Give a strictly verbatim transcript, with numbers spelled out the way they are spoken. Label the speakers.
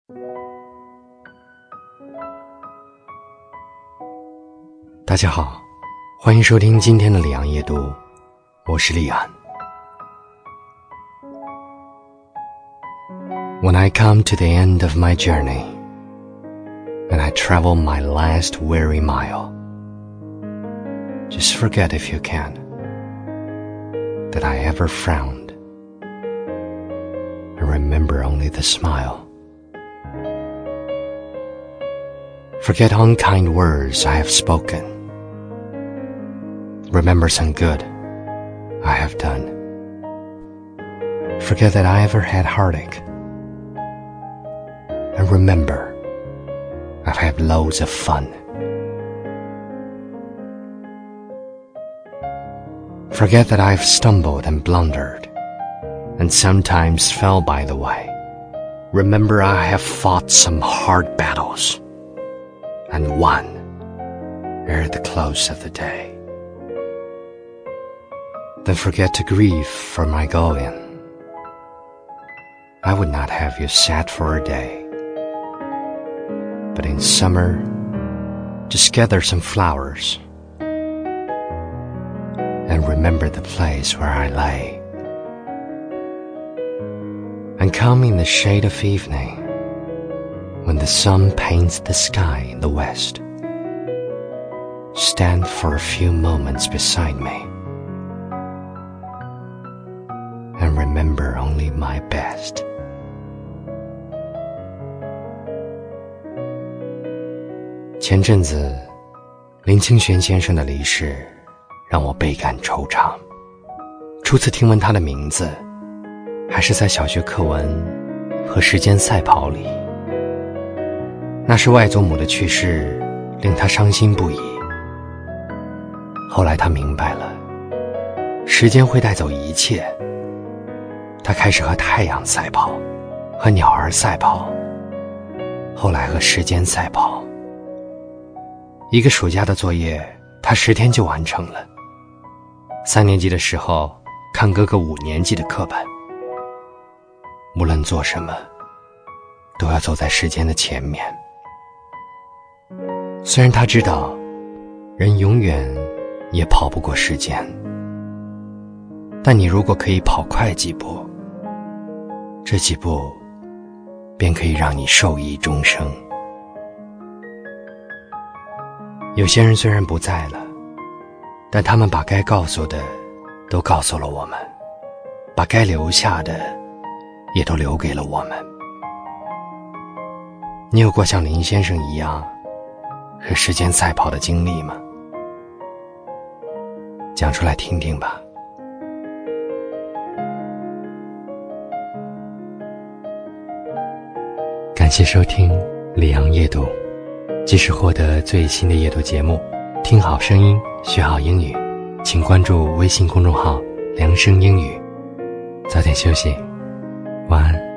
Speaker 1: 大家好，欢迎收听今天的里昂夜读，我是利安。When I come to the end of my journey, and I travel my last weary mile, just forget if you can, that I ever frowned, and remember only the smile. Forget unkind words I have spoken. Remember some good I have done. Forget that I ever had heartache. And remember, I've had loads of fun. Forget that I've stumbled and blundered, and sometimes fell by the way. Remember I have fought some hard battles, and won ere the close of the day. Then forget to grieve for my going. I would not have you sad for a day. But in summer, just gather some flowers, and remember the place where I lay. And come in the shade of evening, when the sun paints the sky in the west, stand for a few moments beside me, and remember only my best. 前阵子林清玄先生的离世让我倍感惆怅。初次听闻他的名字还是在小学课文和时间赛跑里。那时外祖母的去世令他伤心不已。后来他明白了，时间会带走一切。他开始和太阳赛跑，和鸟儿赛跑，后来和时间赛跑。一个暑假的作业他十天就完成了。三年级的时候看哥哥五年级的课本。无论做什么都要走在时间的前面。虽然他知道人永远也跑不过时间，但你如果可以跑快几步，这几步便可以让你受益终生。有些人虽然不在了，但他们把该告诉的都告诉了我们，把该留下的也都留给了我们。你有过像林先生一样和时间赛跑的经历吗？讲出来听听吧。感谢收听里昂夜读，即时获得最新的夜读节目，听好声音，学好英语，请关注微信公众号良声英语。早点休息，晚安。